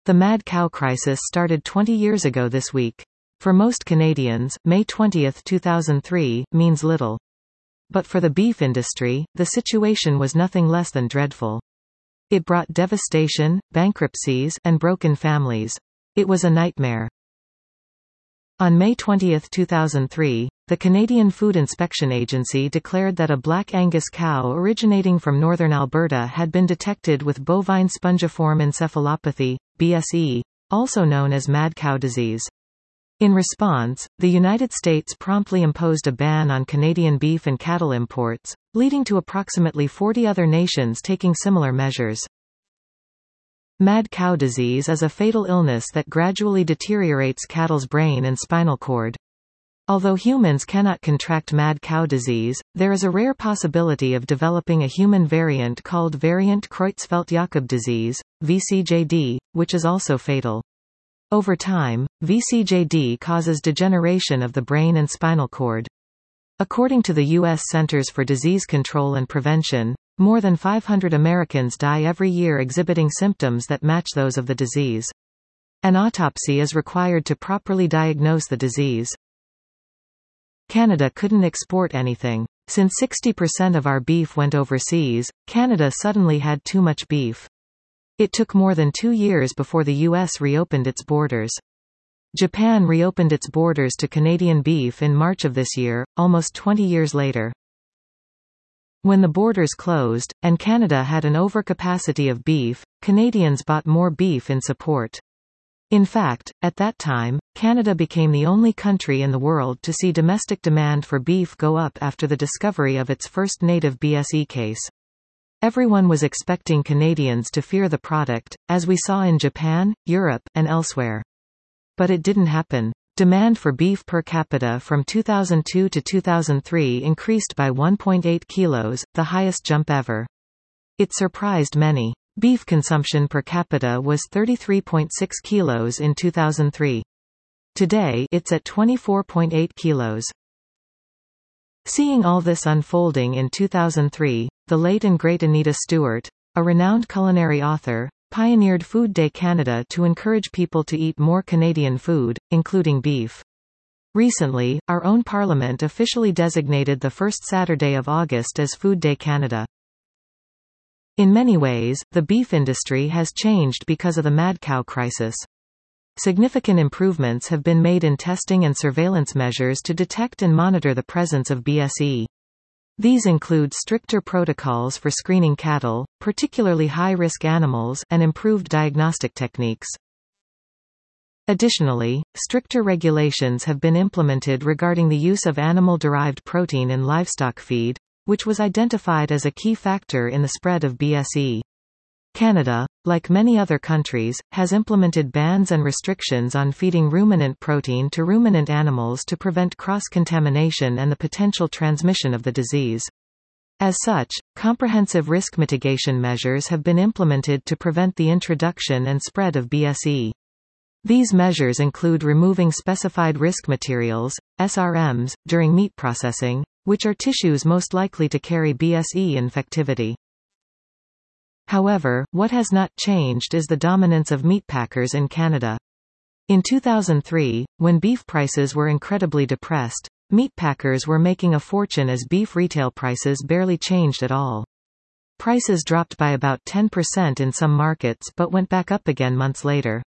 The mad cow crisis started 20 years ago this week. For most Canadians, May 20, 2003, means little. But for the beef industry, the situation was nothing less than dreadful. It brought devastation, bankruptcies, and broken families. It was a nightmare. On May 20, 2003, the Canadian Food Inspection Agency declared that a Black Angus cow originating from northern Alberta had been detected with bovine spongiform encephalopathy, BSE, also known as mad cow disease. In response, the United States promptly imposed a ban on Canadian beef and cattle imports, leading to approximately 40 other nations taking similar measures. Mad cow disease is a fatal illness that gradually deteriorates cattle's brain and spinal cord. Although humans cannot contract mad cow disease, there is a rare possibility of developing a human variant called variant Creutzfeldt-Jakob disease, VCJD, which is also fatal. Over time, VCJD causes degeneration of the brain and spinal cord. According to the U.S. Centers for Disease Control and Prevention, more than 500 Americans die every year exhibiting symptoms that match those of the disease. An autopsy is required to properly diagnose the disease. Canada couldn't export anything. Since 60% of our beef went overseas, Canada suddenly had too much beef. It took more than 2 years before the U.S. reopened its borders. Japan reopened its borders to Canadian beef in March of this year, almost 20 years later. When the borders closed, and Canada had an overcapacity of beef, Canadians bought more beef in support. In fact, at that time, Canada became the only country in the world to see domestic demand for beef go up after the discovery of its first native BSE case. Everyone was expecting Canadians to fear the product, as we saw in Japan, Europe, and elsewhere. But it didn't happen. Demand for beef per capita from 2002 to 2003 increased by 1.8 kilos, the highest jump ever. It surprised many. Beef consumption per capita was 33.6 kilos in 2003. Today, it's at 24.8 kilos. Seeing all this unfolding in 2003, the late and great Anita Stewart, a renowned culinary author, pioneered Food Day Canada to encourage people to eat more Canadian food, including beef. Recently, our own Parliament officially designated the first Saturday of August as Food Day Canada. In many ways, the beef industry has changed because of the mad cow crisis. Significant improvements have been made in testing and surveillance measures to detect and monitor the presence of BSE. These include stricter protocols for screening cattle, particularly high-risk animals, and improved diagnostic techniques. Additionally, stricter regulations have been implemented regarding the use of animal-derived protein in livestock feed, which was identified as a key factor in the spread of BSE. Canada, like many other countries, has implemented bans and restrictions on feeding ruminant protein to ruminant animals to prevent cross-contamination and the potential transmission of the disease. As such, comprehensive risk mitigation measures have been implemented to prevent the introduction and spread of BSE. These measures include removing specified risk materials, SRMs, during meat processing, which are tissues most likely to carry BSE infectivity. However, what has not changed is the dominance of meatpackers in Canada. In 2003, when beef prices were incredibly depressed, meatpackers were making a fortune as beef retail prices barely changed at all. Prices dropped by about 10% in some markets but went back up again months later.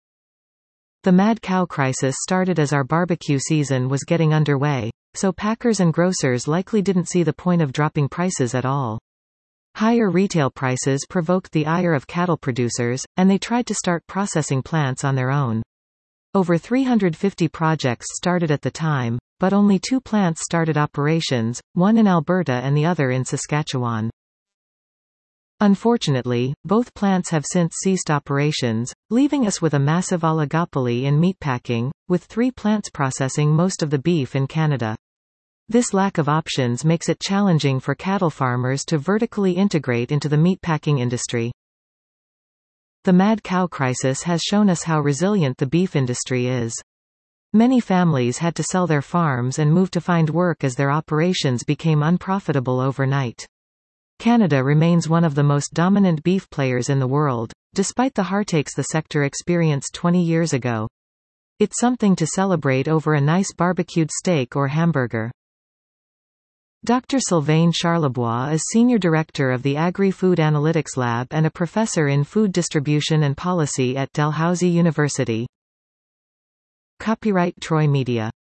The mad cow crisis started as our barbecue season was getting underway, so packers and grocers likely didn't see the point of dropping prices at all. Higher retail prices provoked the ire of cattle producers, and they tried to start processing plants on their own. Over 350 projects started at the time, but only 2 plants started operations, one in Alberta and the other in Saskatchewan. Unfortunately, both plants have since ceased operations, leaving us with a massive oligopoly in meatpacking, with 3 plants processing most of the beef in Canada. This lack of options makes it challenging for cattle farmers to vertically integrate into the meatpacking industry. The mad cow crisis has shown us how resilient the beef industry is. Many families had to sell their farms and move to find work as their operations became unprofitable overnight. Canada remains one of the most dominant beef players in the world, despite the heartaches the sector experienced 20 years ago. It's something to celebrate over a nice barbecued steak or hamburger. Dr. Sylvain Charlebois is Senior Director of the Agri-Food Analytics Lab and a professor in food distribution and policy at Dalhousie University. Copyright Troy Media.